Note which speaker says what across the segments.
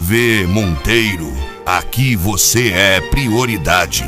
Speaker 1: V Monteiro, aqui você é prioridade.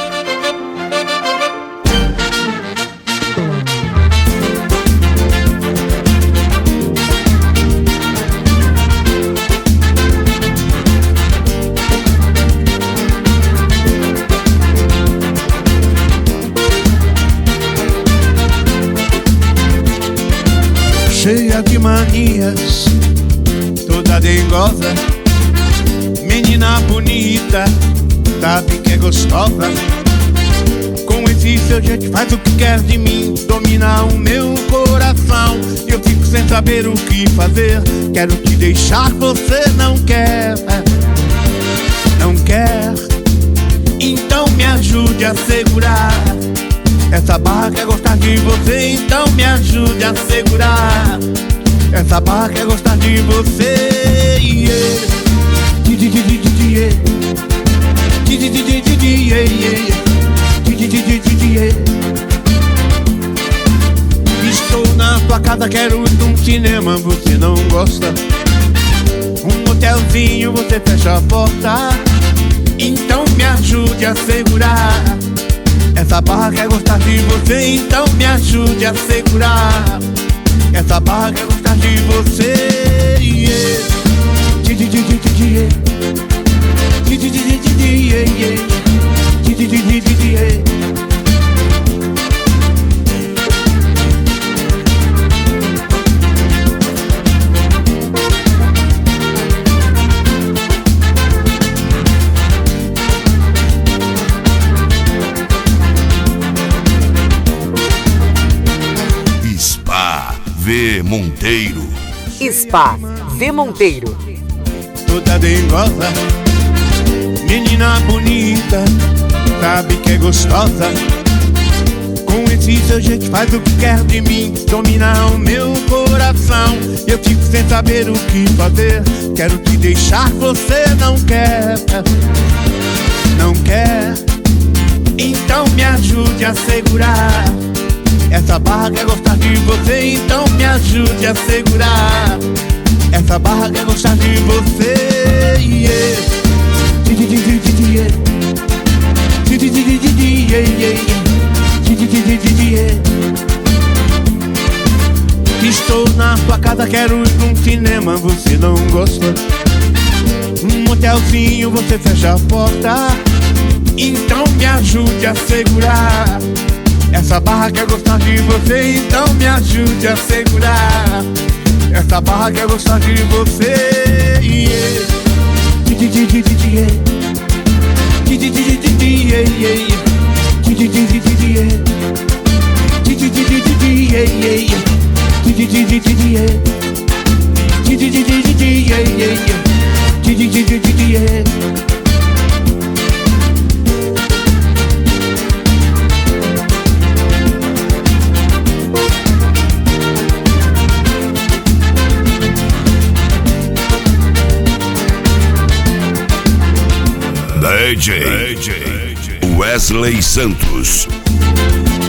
Speaker 2: Cheia de manias, toda dengosa, menina bonita, sabe que é gostosa. Com esse seu jeito faz o que quer de mim, domina o meu coração. Eu fico sem saber o que fazer, quero te deixar, você não quer. Não quer, então me ajude a segurar. Essa barra quer gostar de você, então me ajude a segurar. Essa barra quer gostar de você, yeah. Estou na tua casa, quero ir num cinema, você não gosta. Um motelzinho, você fecha a porta, então me ajude a segurar. Essa barra quer gostar de você, então me ajude a segurar. Essa barra quer gostar de você, yeah.
Speaker 1: V Monteiro.
Speaker 3: Spa V Monteiro.
Speaker 2: Toda dengosa, menina bonita, sabe que é gostosa. Com esse seu jeito faz o que quer de mim, domina o meu coração. Eu fico sem saber o que fazer, quero te deixar, você não quer. Não quer, então me ajude a segurar. Essa barra quer gostar de você, então me ajude a segurar. Essa barra quer gostar de você, yeah. Estou na tua casa, quero ir num cinema, você não gosta. Um motelzinho, você fecha a porta, então me ajude a segurar. Essa barra quer gostar de você, então me ajude a segurar. Essa barra quer gostar de você, yeah.
Speaker 1: DJ Wesley Santos.